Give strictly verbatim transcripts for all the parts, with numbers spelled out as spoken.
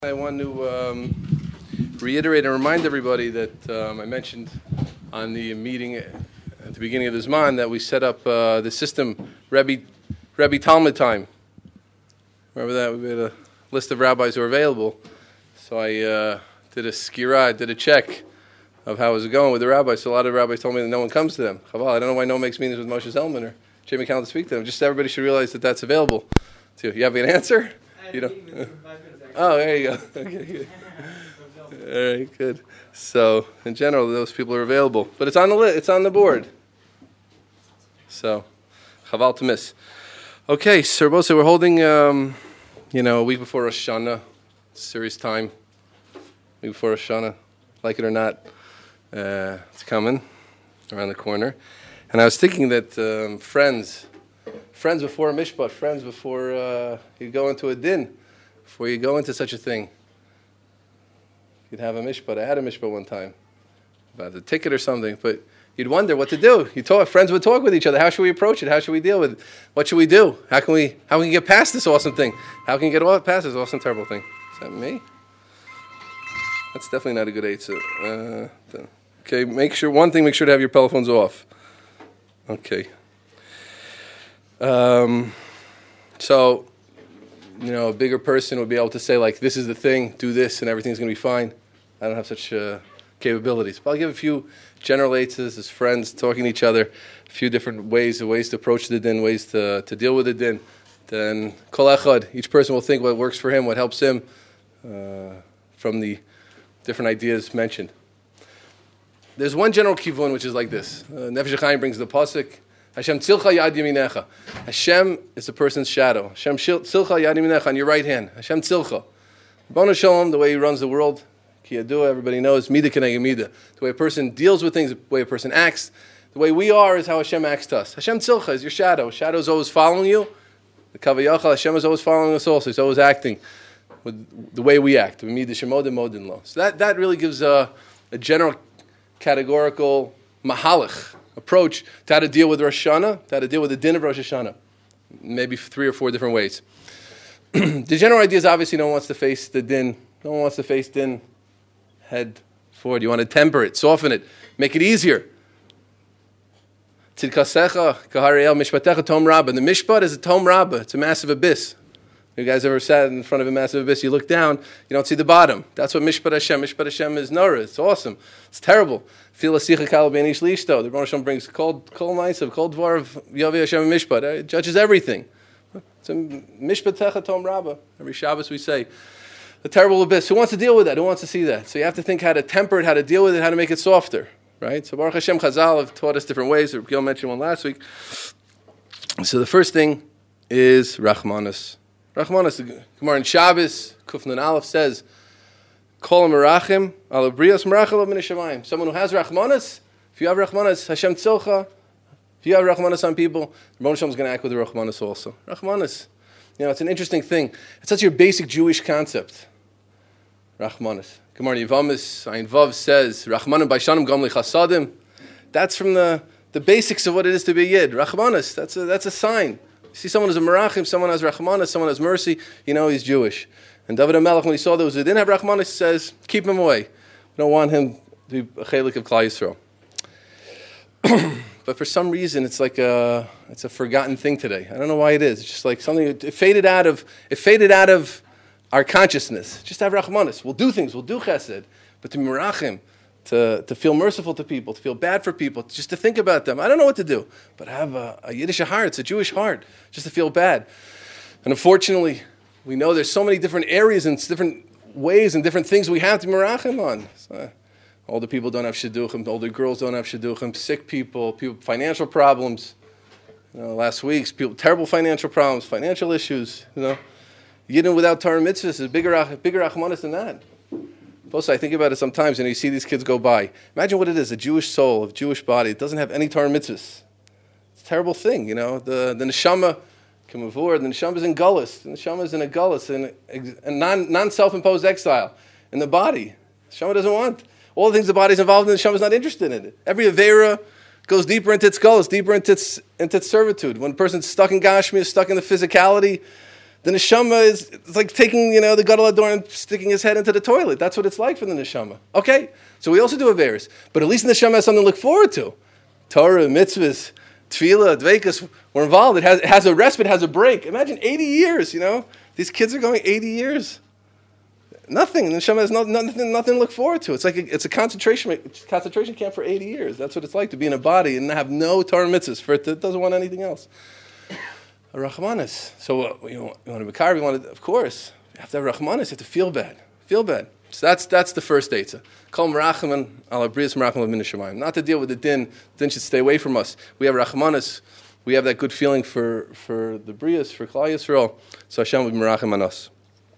I want to um, reiterate and remind everybody that um, I mentioned on the meeting at the beginning of the Zman that we set up uh, the system Rebbe, Rebbe Talmud time. Remember that? We had a list of rabbis who were available. So I uh, did a skira, I did a check of how it was going with the rabbis. So a lot of rabbis told me that no one comes to them. Chaval, I don't know why no one makes meetings with Moshe Zellman or Jay McCallum to speak to them. Just everybody should realize that that's available. So you have an answer? You don't? Oh, there you go. Okay, good. All right, good. So, in general, those people are available, but it's on the li- it's on the board. So, chaval to miss. Okay, Sir Bosa, we're holding, um, you know, a week before Rosh Hashanah, serious time. Week before Rosh Hashanah, like it or not, uh, it's coming around the corner. And I was thinking that um, friends, friends before a mishpat, friends before uh, you go into a din. Before you go into such a thing, you'd have a mishpat. I had a mishpat one time about a ticket or something, but you'd wonder what to do. You talk, friends would talk with each other. How should we approach it? How should we deal with it? What should we do? How can we? How can we get past this awesome thing? How can we get past this awesome, terrible thing? Is that me? That's definitely not a good eitzah. Uh, okay, make sure one thing. Make sure to have your telephones off. Okay. Um. So. You know, a bigger person would be able to say, like, this is the thing, do this, and everything's going to be fine. I don't have such uh, capabilities. But I'll give a few general eitzes as friends, talking to each other, a few different ways, ways to approach the din, ways to, to deal with the din. Then, kol echad, each person will think what works for him, what helps him, uh, from the different ideas mentioned. There's one general kivun, which is like this. Uh, Nefesh HaChaim brings the pasuk, Hashem tzilcha yad yaminecha. Hashem is a person's shadow. Hashem tzilcha yad yaminecha, on your right hand. Hashem tzilcha. Bona shalom, the way he runs the world, ki yadua, everybody knows, mida keneged mida. The way a person deals with things, the way a person acts, the way we are is how Hashem acts to us. Hashem tzilcha is your shadow. Shadow is always following you. The kavayachal, Hashem is always following us also. He's always acting with the way we act. Mida shemodin modin lo. So that, that really gives a, a general categorical mahalach approach to how to deal with Rosh Hashanah, to how to deal with the din of Rosh Hashanah. Maybe three or four different ways. The general idea is obviously no one wants to face the din. No one wants to face din head forward. You want to temper it, soften it, make it easier. Tzidkasecha, kahariel, mishpatecha, tom rabba. The mishpat is a tom rabba. It's a massive abyss. You guys ever sat in front of a massive abyss? You look down, you don't see the bottom. That's what Mishpat Hashem. Mishpat Hashem is Nora. It's awesome. It's terrible. Feel a sicha kal beinish lishto. The Rebbe Hashem brings cold, cold ma'asav, cold dvar of Yavi Hashem and Mishpat. It judges everything. It's a Mishpat Techa Tom Rabbah. Every Shabbos we say the terrible abyss. Who wants to deal with that? Who wants to see that? So you have to think how to temper it, how to deal with it, how to make it softer. Right? So Baruch Hashem Chazal have taught us different ways. Gil mentioned one last week. So the first thing is Rachmanis. Rachmanis, the Gemara in Shabbos, Kuf Nun Aleph says, Kol merachim ala brios merachim min hashamayim. Someone who has Rachmanis, if you have Rachmanis, Hashem tzilcha, if you have Rachmanis on people, the Rebbe Hashem is going to act with the Rachmanis also. Rachmanis, you know, it's an interesting thing. It's such a basic Jewish concept. Rachmanis. Gemara Yevamis, Ayin Vav says, Rachmanim baishanim gam lichasadim. That's from the, the basics of what it is to be a Yid. Rachmanis, that's a, that's a sign. You see someone who's a merachim, someone has rachmanis, someone has mercy, you know he's Jewish. And David HaMelech, when he saw those who didn't have rachmanis, says, keep him away. We don't want him to be a chelik of Klal Yisrael. But for some reason, it's like a, it's a forgotten thing today. I don't know why it is. It's just like something, it faded out of, it faded out of our consciousness. Just have rachmanis. We'll do things, we'll do chesed. But to be merachim, To, to feel merciful to people, to feel bad for people, just to think about them. I don't know what to do, but I have a, a Yiddish heart, it's a Jewish heart, just to feel bad. And unfortunately, we know there's so many different areas and different ways and different things we have to merachim on. So, older people don't have shidduchim, older girls don't have shidduchim, sick people, people financial problems. You know, last week's people, terrible financial problems, financial issues. You know, Yidden without Torah mitzvahs is bigger, bigger achmanis than that. Also, I think about it sometimes, and you see these kids go by. Imagine what it is, a Jewish soul, a Jewish body. It doesn't have any Torah mitzvahs. It's a terrible thing, you know. The, the neshama, Kimavur, the neshama is in gullus. The neshama is in a gullus, in a, a non, non-self-imposed exile in the body. The neshama doesn't want. All the things the body's involved in, the neshama is not interested in it. Every avera goes deeper into its gullus, deeper into its, into its servitude. When a person's stuck in Gashmi, is stuck in the physicality, The neshama is it's like taking, you know, the gadol hador and sticking his head into the toilet. That's what it's like for the neshama. Okay, so we also do averis, but at least the neshama has something to look forward to. Torah, mitzvahs, tefillah, dveikus, we're involved. It has, it has a respite, has a break. Imagine eighty years, you know? These kids are going eighty years. Nothing. The neshama has no, nothing, nothing to look forward to. It's like a, it's a concentration concentration camp for eighty years. That's what it's like to be in a body and have no Torah mitzvahs. For it, it doesn't want anything else. A rachmanis. So uh, you, want, you want to be kar, you want to, of course, you have to have rachmanis, you have to feel bad. Feel bad. So that's that's the first eitzah. Kol merachman ala brias merachman min hashamayim. Not to deal with the din. The din should stay away from us. We have rachmanis. We have that good feeling for, for the brias, for Klal Yisrael. So Hashem will be merachim on us.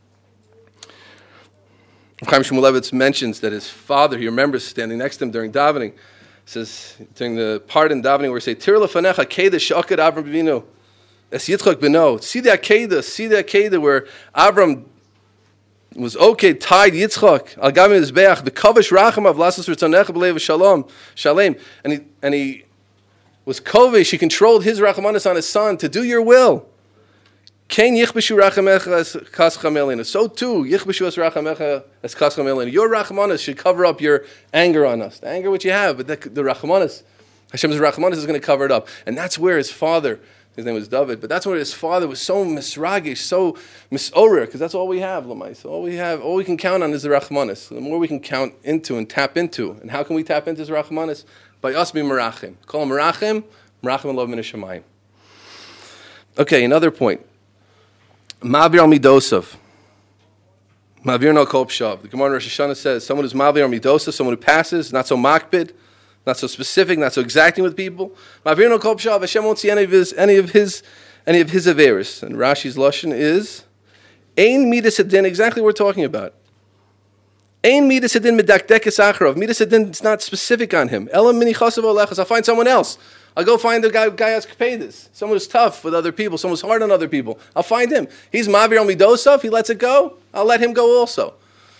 Chaim Shmulevitz mentions that his father, he remembers standing next to him during davening. Says during the part in davening where he say, "Tir lefanecha keda she'akad Avram Avinu es Yitzchak beno." See that keda, see that keda where Avram was okay tied Yitzchak al gam mizbeach the kavish racham of lasas ritzonecha b'leiv shalom shalem, and he and he was kovish. He controlled his rachamanis on his son to do your will. Kain yichbeshu rachamecha es kas chamelin. So too yichbeshu es rachamecha es kas chamelin. Your rachamanis should cover up your anger on us, the anger which you have, but the, the rachamanis, Hashem's rachamanis is going to cover it up, and that's where his father. His name was David, but that's where his father was so misragish, so misorer, because that's all we have, Lamai. So all we have, all we can count on is the Rachmanis. The more we can count into and tap into, and how can we tap into his Rachmanis? By us being Merachim. Call him Merachim, Merachim and Lov Min Hashamayim. Okay, another point. Ma'avir al Midosav. Ma'avir no kol pshav. The Gemara in Rosh Hashanah says, someone who's Ma'avir al Midosav, someone who passes, not so makbid, not so specific, not so exacting with people. Ma'avir no kol pshav. Hashem won't see any of his, any of his, any of his averis. And Rashi's lashon is ein midas hadin. Exactly what we're talking about. Ein midas hadin medakdekes acharov. Midas hadin is not specific on him. Elam mini chasav olechas. I'll find someone else. I'll go find the guy guy has kapedas. Someone who's tough with other people. Someone who's hard on other people. I'll find him. He's ma'avir al midosav. He lets it go. I'll let him go also.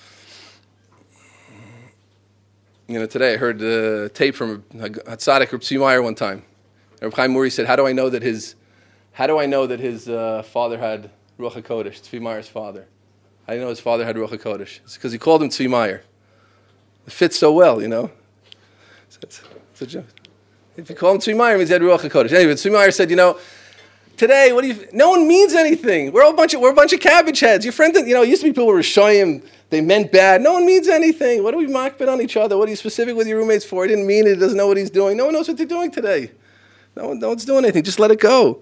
You know, today I heard a tape from Hatzadik Reb Tzvi Meyer one time. Reb Chaim Muri said, "How do I know that his, how do I know that his uh, father had Ruach HaKodesh?" Tzvi Meyer's father. How do you know his father had Ruach HaKodesh? It's because he called him Tzvi Meyer. It fits so well, you know. It's, it's, it's a joke. If you call him Tzvi Meyer, it means he had Ruach HaKodesh. Anyway, Tzvi Meyer said, "You know, today, what do you? No one means anything. We're all a bunch of we're a bunch of cabbage heads. Your friend, you know, it used to be people who were shoyim. They meant bad. No one means anything. What do we makbid on each other? What are you specific with your roommates for? He didn't mean it. He doesn't know what he's doing. No one knows what they're doing today. No one, no one's doing anything. Just let it go."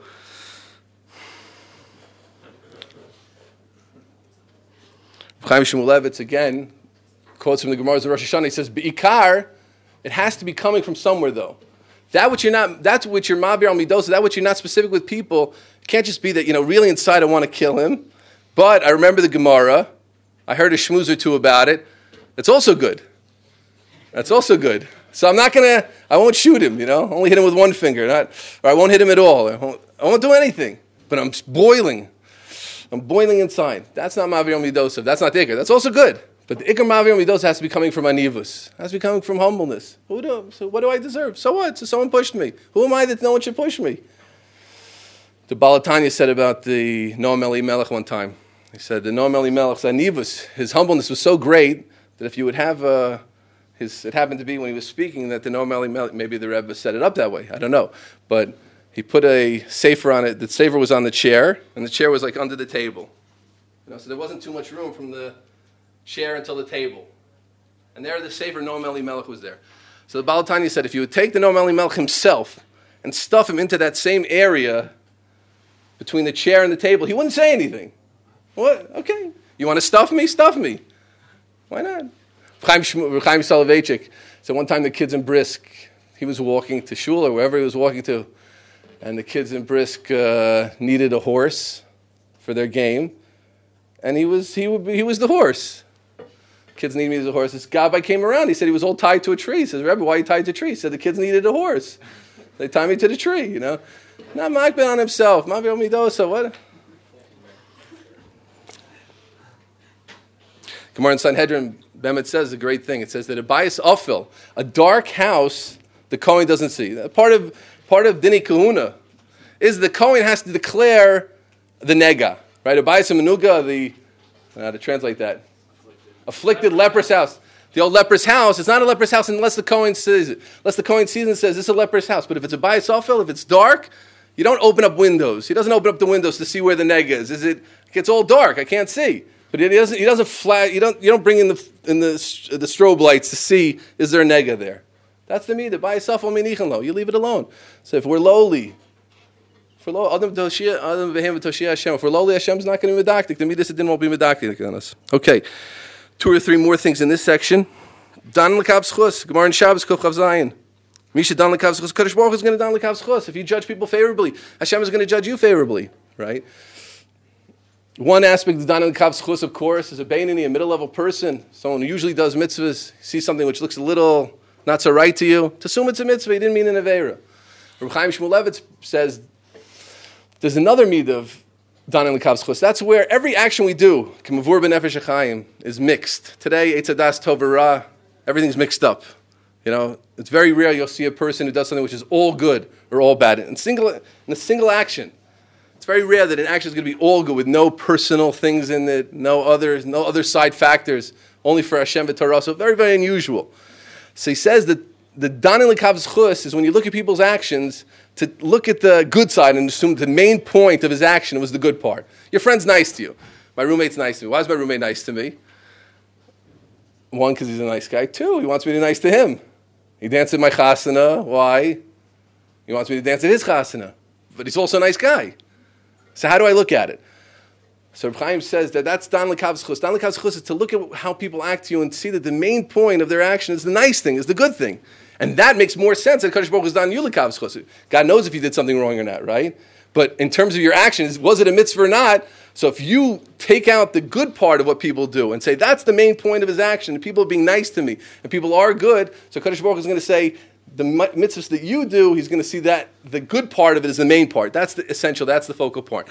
Chaim Shmulevitz again quotes from the Gemara of Rosh Hashanah. He says, "Beikar, it has to be coming from somewhere, though. That which you're not, that's what you're ma'avir al midos. That which you're not specific with people. It can't just be that, you know, really inside I want to kill him. But I remember the Gemara. I heard a shmooze or two about it. That's also good. That's also good. So I'm not gonna. I won't shoot him. You know, only hit him with one finger. Not, or I won't hit him at all. I won't, I won't do anything. But I'm boiling. I'm boiling inside. That's not ma'avir al midosav. That's not the ikar. That's also good. But the ikar ma'avir al midosav has to be coming from anivus. It has to be coming from humbleness. Who do? So what do I deserve? So what? So someone pushed me. Who am I that no one should push me? The Balatanya said about the Noam Elimelech one time. He said the Noam Elimelech's anivus, his humbleness was so great that if you would have uh, his, it happened to be when he was speaking that the Noam Elimelech, maybe the Rebbe set it up that way. I don't know, but he put a sefer on it. The sefer was on the chair, and the chair was like under the table. You know, so there wasn't too much room from the chair until the table. And there the sefer Noam Elimelech was there. So the Balatanya said if you would take the Noam Elimelech himself and stuff him into that same area between the chair and the table, he wouldn't say anything. What? Okay. You want to stuff me? Stuff me. Why not? Chaim Soloveitchik. So one time the kids in Brisk, he was walking to shul or wherever he was walking to, and the kids in Brisk uh, needed a horse for their game, and he was he would be, he was the horse. Kids needed me as a horse. This gabbai came around. He said he was all tied to a tree. He says, "Rebbe, why are you tied to a tree?" He said the kids needed a horse. They tied me to the tree. You know, not makbid on himself. Ma'avir al midosav. What? Gemara in Sanhedrin, Bemet says a great thing. It says that a bias ofil, a dark house, the Kohen doesn't see. Part of part of Dini Kahuna is the Kohen has to declare the nega. Right? Abayis Menuga, the, I don't know how to translate that. Afflicted leprous house. The old leprous house, it's not a leprous house unless the Kohen says it. Unless the Kohen sees and says, this is a leprous house. But if it's a Bayis Ophel, if it's dark, you don't open up windows. He doesn't open up the windows to see where the neg is. Is it, it gets all dark, I can't see. But he doesn't, he doesn't flat, you don't, you don't bring in the in the, the strobe lights to see, is there a nega there? That's the midah. Bayis Ophel minichan lo. You leave it alone. So if we're lowly, if we're low, Adam Toshia, Adam Vehem Toshia Hashem. If we're lowly, Hashem's not going to be medactic. The midas didn't won't be medactic on us. Okay, two or three more things in this section. Dan l'kav schus. Gemara in Shabbos Kuf Chav Zayin. Misha dan l'kav schus. Kadosh Baruch Hu is going to dan l'kav schus. If you judge people favorably, Hashem is going to judge you favorably, right? One aspect of dan l'kav schus, of course, is a beinoni, a middle-level person, someone who usually does mitzvahs, sees something which looks a little not so right to you. To assume it's a mitzvah, he didn't mean an aveira. Reb Chaim Shmulevitz says there's another midah of dan l'kav schus. That's where every action we do, k'mavur b'nefesh hachayim, is mixed. Today, eitz hadas tov v'ra, everything's mixed up. You know, it's very rare you'll see a person who does something which is all good or all bad. In, single, in a single action, it's very rare that an action is going to be all good with no personal things in it, no other, no other side factors, only for Hashem v'Torah. So very, very unusual. So he says that the dan l'kav schus is when you look at people's actions, to look at the good side and assume the main point of his action was the good part. Your friend's nice to you. My roommate's nice to me. Why is my roommate nice to me? One, because he's a nice guy. Two, he wants me to be nice to him. He danced at my chasana. Why? He wants me to dance at his chasana. But he's also a nice guy. So how do I look at it? So Reb Chaim says that that's dan l'kav schus. Dan l'kav schus is to look at how people act to you and see that the main point of their action is the nice thing, is the good thing. And that makes more sense than Kadosh Baruch Hu is dan you l'kav schus. God knows if you did something wrong or not, right? But in terms of your actions, was it a mitzvah or not? So if you take out the good part of what people do and say that's the main point of his action, and people are being nice to me, and people are good, so Kadosh Baruch Hu is going to say the mitzvahs that you do, he's going to see that the good part of it is the main part. That's the essential. That's the focal point.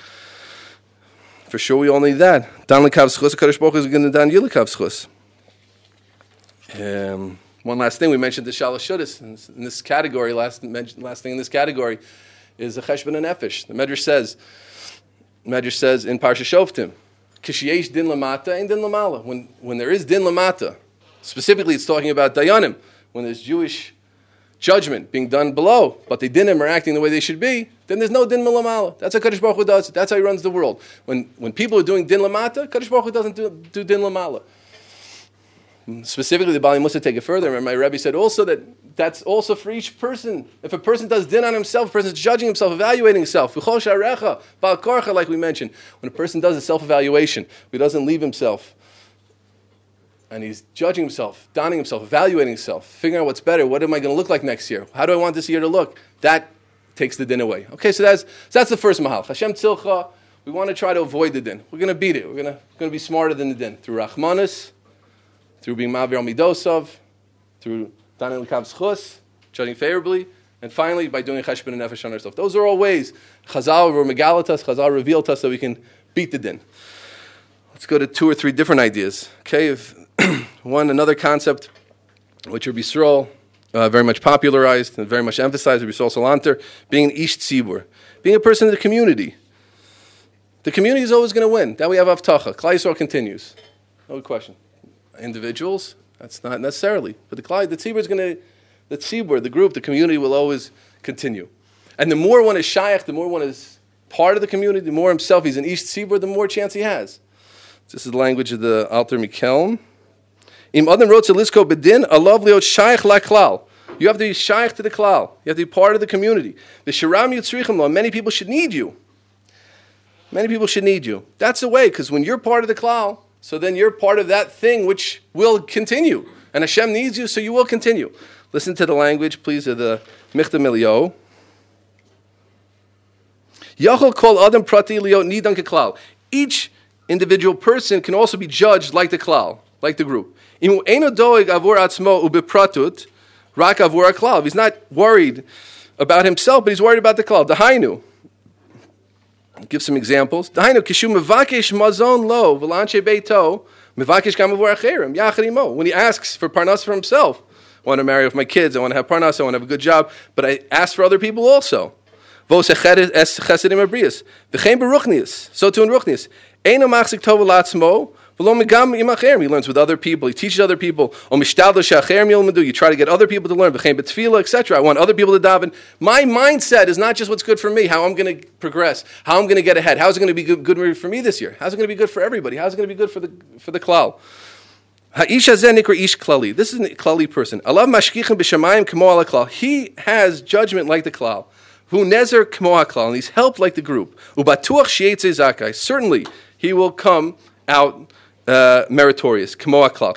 For sure, we all need that. Dan l'kav schus, Kadosh Baruch Hu is going to dan you l'kav schus. Um, one last thing, we mentioned the shalosh shudas in this, in this category. Last last thing in this category is the cheshbon nefesh. The Medrash says, the Medrash says in Parsha Shoftim, kishiyesh din lamata and din lamala. When when there is din lamata, specifically it's talking about dayanim. When there's Jewish judgment being done below, but the dinim are acting the way they should be, then there's no din lamala. That's how Kadosh Baruch Hu does. That's how he runs the world. When when people are doing din lamata, Kadosh Baruch Hu doesn't do, do din lamala. Specifically, the Bali Musa take it further. Remember, my Rebbe said also that that's also for each person. If a person does din on himself, a person is judging himself, evaluating himself. Like we mentioned, when a person does a self-evaluation, he doesn't leave himself, and he's judging himself, donning himself, evaluating himself, figuring out what's better. What am I going to look like next year? How do I want this year to look? That takes the din away. Okay, so that's so that's the first mahal. Hashem tzilcha. We want to try to avoid the din. We're going to beat it. We're going to going to be smarter than the din through rachmanis, through being ma'avir al midosov, through dan l'kav schus, judging favorably, and finally by doing cheshbon and nefesh on ourselves. Those are all ways. Chazal were megalatas, Chazal revealed to us so we can beat the din. Let's go to two or three different ideas. Okay, if one another concept which Rabbi Yisrael uh, very much popularized and very much emphasized, Rabbi Yisrael Salanter, being an ish tzibur, being a person in the community. The community is always going to win. That we have avtacha. Klal Yisrael continues. No question. Individuals, that's not necessarily. But the Klal, the tzibur is going to, the tzibur, the group, the community will always continue. And the more one is shayach, the more one is part of the community, the more himself he's an ish tzibur, the more chance he has. This is the language of the Alter Mikelm. Im adam rotze lisko bedin alav liot shayach laklal. You have to be shayach to the klal. You have to be part of the community. The shiram yitzrichim lo. Many people should need you. Many people should need you. That's the way, because when you're part of the klal, so then you're part of that thing which will continue. And Hashem needs you, so you will continue. Listen to the language, please, of the Michtam Eliyahu. Yachol kol adam prati liot nidan keklal. Each individual person can also be judged like the klal, like the group. If he's not worried about himself, but he's worried about the klal. Dahainu. Give some examples. Dahainu kishu mevakesh mazon lo v'lanche beito mevakesh gam avur acherim yachad imo. When he asks for parnas for himself, I want to marry with my kids, I want to have parnas, I want to have a good job, but I ask for other people also. Vos es chesedim abrius. V'chein beruchnius. So too in ruchnius. Eino machzik tov alatzmo. He learns with other people. He teaches other people. You try to get other people to learn, et cetera. I want other people to daven. My mindset is not just what's good for me, how I'm going to progress, how I'm going to get ahead. How's it going to be good, good for me this year? How's it going to be good for everybody? How's it going to be good for the for the klal? This is a klali person. He has judgment like the klal. Hu nezer kmo haklal, and he's helped like the group. Certainly, he will come out Uh, meritorious, because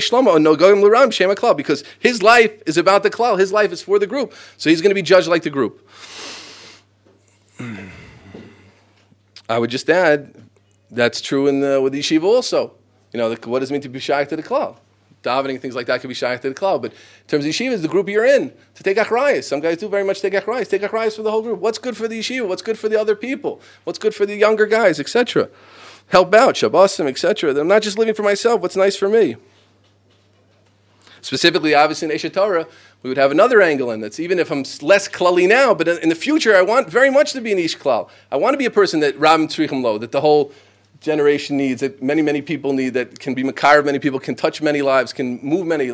his life is about the klal, his life is for the group, so he's going to be judged like the group. I would just add, that's true in the, with the yeshiva also. You know, the, what does it mean to be shaykh to the klal? Davening, things like that can be shaykh to the klal, but in terms of yeshiva, it's the group you're in, to take achrayus. Some guys do very much take achrayus, take achrayus for the whole group. What's good for the yeshiva? What's good for the other people? What's good for the younger guys, et cetera? Help out, Shabbosim, et cetera. I'm not just living for myself. What's nice for me? Specifically, obviously, in Eshet Torah, we would have another angle in that's even if I'm less klali now, but in the future, I want very much to be an ish klal. I want to be a person that Ram Tzrichim Lo, that the whole generation needs, that many, many people need, that can be makar, many people can touch many lives, can move many.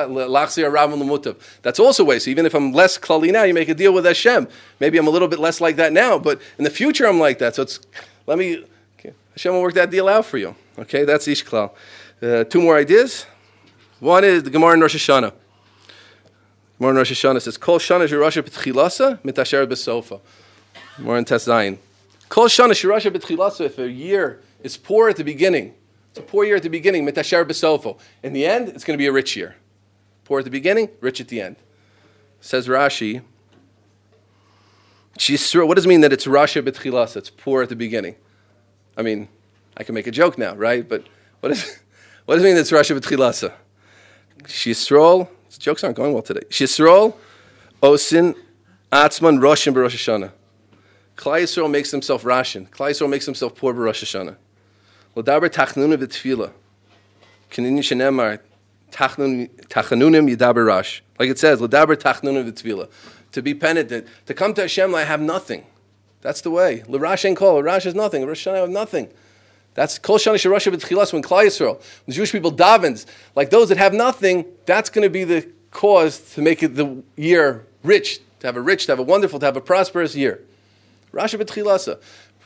That's also a way. So even if I'm less klali now, you make a deal with Hashem. Maybe I'm a little bit less like that now, but in the future, I'm like that. So it's let me. Hashem will work that deal out for you. Okay, that's Ish Klal. Uh, two more ideas. One is the Gemara in Rosh Hashanah. Gemara in Rosh Hashanah says, Kol Shana Shirasha B'tchilasa Mitasher B'sofa. More in Tes Zayin. Kol Shana Shirasha B'tchilasa, if a year is poor at the beginning, it's a poor year at the beginning, Mitasher B'sofa. In the end, it's going to be a rich year. Poor at the beginning, rich at the end. Says Rashi, what does it mean that it's Rasha B'tchilasa? It's poor at the beginning. I mean, I can make a joke now, right? But what, is, what does it mean that's Rasha B'tchilasa? Shisrol, jokes aren't going well today. Shisrol, Osin, Atzman, Roshin, B'Rosh Hashanah. Klal Yisrael makes himself Rashin. Klal Yisrael makes himself poor B'Rosh Hashanah. L'daber tachnuna v'tefila. K'nini shenemar, tachanunim yidaber rash. Like it says, L'daber tachnuna v'tefila. To be penitent, to come to Hashem like I have nothing. That's the way. L'rash ain't kol. L'rash is nothing. Rosh Hashanah have nothing. That's kol shana shirasha b'tchilas when Klal Yisrael, when the Jewish people davens, like those that have nothing, that's going to be the cause to make it the year rich, to have a rich, to have a wonderful, to have a prosperous year. Rasha b'tchilasa.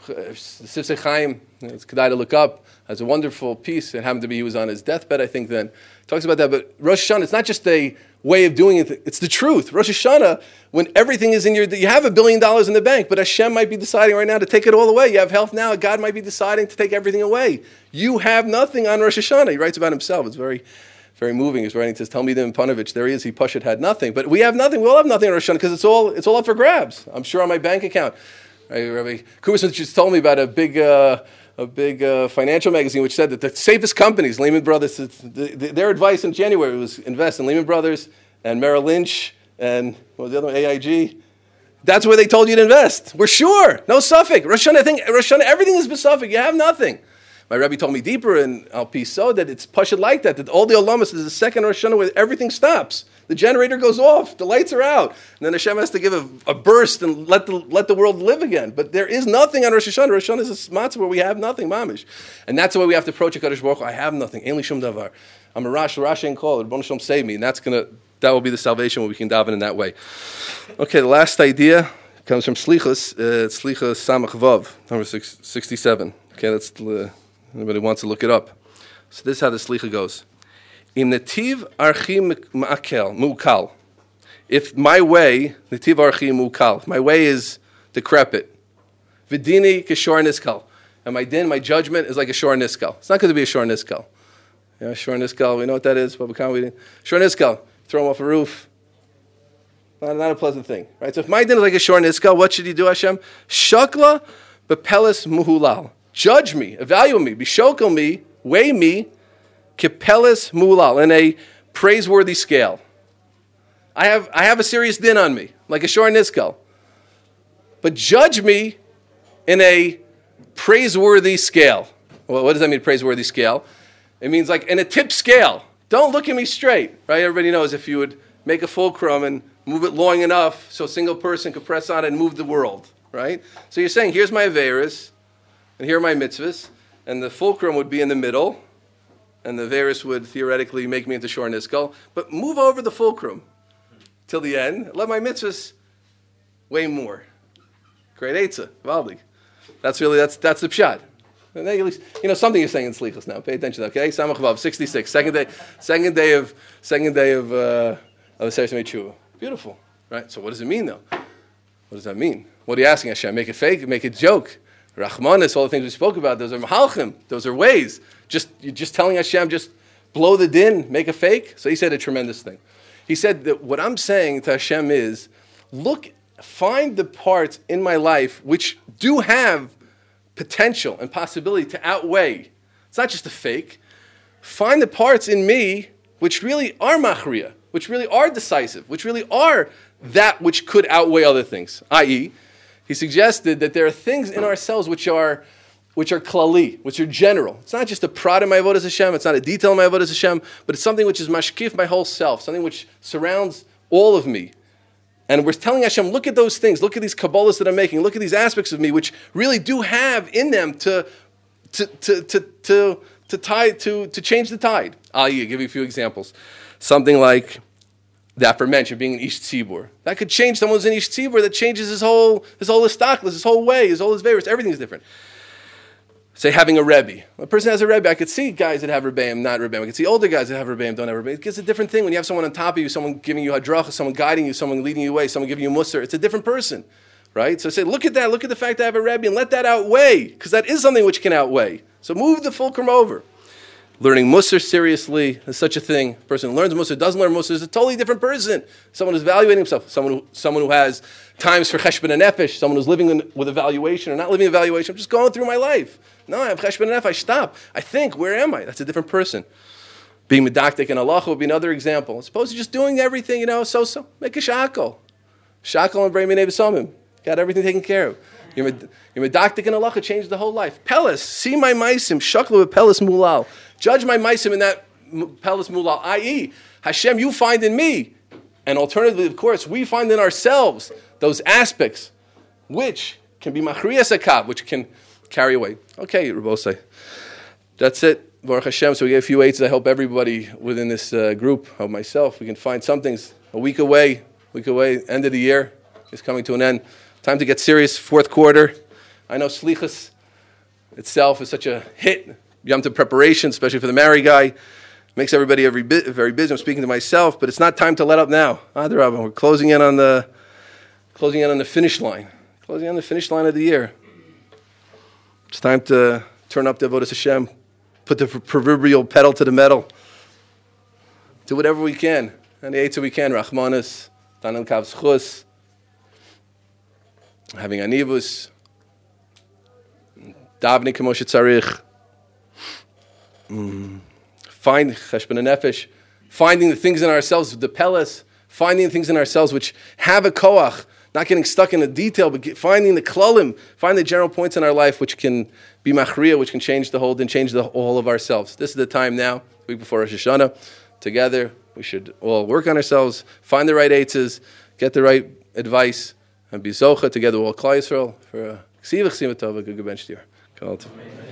Sifsei Chaim, it's kedai to look up, has a wonderful piece. It happened to be he was on his deathbed, I think then. Talks about that, but Rosh Hashanah, it's not just a way of doing it, it's the truth. Rosh Hashanah, when everything is in your, you have a billion dollars in the bank, but Hashem might be deciding right now to take it all away. You have health now, God might be deciding to take everything away. You have nothing on Rosh Hashanah. He writes about himself, it's very, very moving. He's writing, he says, Talmidim Panovich, there he is, he Pashut had nothing. But we have nothing, we all have nothing on Rosh Hashanah because it's all, it's all up for grabs. I'm sure on my bank account. Right, Rabbi Kubis just told me about a big, uh, a big uh, financial magazine which said that the safest companies, Lehman Brothers, the, the, their advice in January was invest in Lehman Brothers and Merrill Lynch and what was the other one, A I G. That's where they told you to invest. We're sure, no suffix. Rosh Hashanah, I think Rosh Hashanah, everything is besuffic. You have nothing. My Rebbe told me deeper in Al Pi So that it's pashut like that. That all the olamas is the second Rosh Hashanah where everything stops. The generator goes off, the lights are out, and then Hashem has to give a, a burst and let the let the world live again. But there is nothing on Rosh Hashanah. Rosh Hashanah is a matzah where we have nothing, mamish, and that's the way we have to approach a Kadosh Baruch Hu. I have nothing. Ein li shum davar. I'm a rash, rash ain't called. Rebbeinu Shalom save me, and that's gonna that will be the salvation where we can daven in that way. Okay, the last idea comes from Slichus. Uh, it's Slichus Samach Vav, number six, sixty-seven. Okay, that's uh, anybody wants to look it up. So this is how the Slicha goes. In Nativ Archi Ma'akel, Mu'kal. If my way, Nativ Archi Mu'kal, my way is decrepit. Vidini Kishor Niskal. And my din, my judgment is like a Shor Niskal. It's not going to be a Shor Niskal. You know, Shor Niskal, we know what that is. Shor Niskal, throw him off a roof. Not, not a pleasant thing, right? So if my din is like a Shor Niskal, what should you do, Hashem? Shakla Bepelis Muhulal. Judge me, evaluate me, bishokal me, weigh me, Kipelis mulal, in a praiseworthy scale. I have I have a serious din on me, like a shor niskal. But judge me in a praiseworthy scale. Well, what does that mean, praiseworthy scale? It means like in a tip scale. Don't look at me straight, right? Everybody knows if you would make a fulcrum and move it long enough so a single person could press on it and move the world. right? So you're saying, here's my Averis, and here are my mitzvahs, and the fulcrum would be in the middle, and the Averis would theoretically make me into Shor Niskal, but move over the fulcrum till the end. Let my mitzvahs weigh more. Great Eitzah, Valdig. That's really, that's that's the pshat. And then at least, you know, something you're saying in Slichos now. Pay attention, okay? Samach Vav, sixty-six, second day, second day of, second day of, uh, of Sefer Tshuva. Beautiful, right? So what does it mean, though? What does that mean? What are you asking Hashem? Make it fake? Make it joke? Rachmanis, all the things we spoke about, those are mahalchim. Those are ways. Just, you're just telling Hashem, just blow the din, make a fake? So he said a tremendous thing. He said that what I'm saying to Hashem is, look, find the parts in my life which do have potential and possibility to outweigh. It's not just a fake. Find the parts in me which really are machriya, which really are decisive, which really are that which could outweigh other things. that is, he suggested that there are things in ourselves which are which are klali, which are general. It's not just a prod in my avodas Hashem, it's not a detail in my avodas Hashem, but it's something which is mashkif my whole self, something which surrounds all of me. And we're telling Hashem, look at those things, look at these Kabbalahs that I'm making, look at these aspects of me which really do have in them to to to to to, to tide to to change the tide. I'll give you a few examples. Something like the aforementioned being an Ish Tzibur. That could change someone's in Ish Tzibur, that changes his whole his whole istaklis, his whole way, his whole his various, everything's different. Say having a Rebbe. When a person has a Rebbe, I could see guys that have Rebbeim, not Rebbeim. I could see older guys that have Rebbeim, don't have Rebbeim. It's a different thing when you have someone on top of you, someone giving you hadracha, someone guiding you, someone leading you away, someone giving you musar. It's a different person, right? So say, look at that, look at the fact that I have a Rebbe and let that outweigh, because that is something which can outweigh. So move the fulcrum over. Learning musar seriously is such a thing. A person who learns musar, doesn't learn musar, is a totally different person. Someone who's evaluating himself, someone who, someone who has times for cheshbon and nefesh, someone who's living in, with evaluation or not living evaluation. I'm just going through my life. No, I have cheshbon and nefesh, I stop. I think, where am I? That's a different person. Being medaktik and halacha would be another example. As opposed to just doing everything, you know, so-so. Make a shackle. Shackle and bring me nebesamim. Got everything taken care of. Your medaktik and halacha changed the whole life. Pelis, see my maisim, shaklu with pelis mulal. Judge my maisim in that pelis mulal, that is, Hashem, you find in me. And alternatively, of course, we find in ourselves those aspects which can be machriyas akav, which can carry away. Okay, Rabosai. That's it. Baruch Hashem. So we gave a few eights. I hope everybody within this uh, group, of myself, we can find some things. A week away, week away, end of the year is coming to an end. Time to get serious, fourth quarter. I know Slichos itself is such a hit. Yom Tov preparation, especially for the married guy. Makes everybody every bit, very busy. I'm speaking to myself, but it's not time to let up now. Adarabah, we're closing in on the closing in on the finish line. Closing in on the finish line of the year. It's time to turn up the avodas Hashem, put the proverbial pedal to the metal. Do whatever we can. And the eitzah we can. Rachmanis, Tanan Kav Zchus, having anivus, davening k'moshe tzarich. Mm. Find cheshbon nefesh, finding the things in ourselves, the peles, finding the things in ourselves which have a koach, not getting stuck in the detail, but get, finding the klalim, finding the general points in our life which can be machriya, which can change the whole, and change the whole of ourselves. This is the time now, week before Rosh Hashanah. Together, we should all work on ourselves, find the right eitzes, get the right advice, and be zocha together with all Klal Yisrael for a ksivach simatov, a good bench year.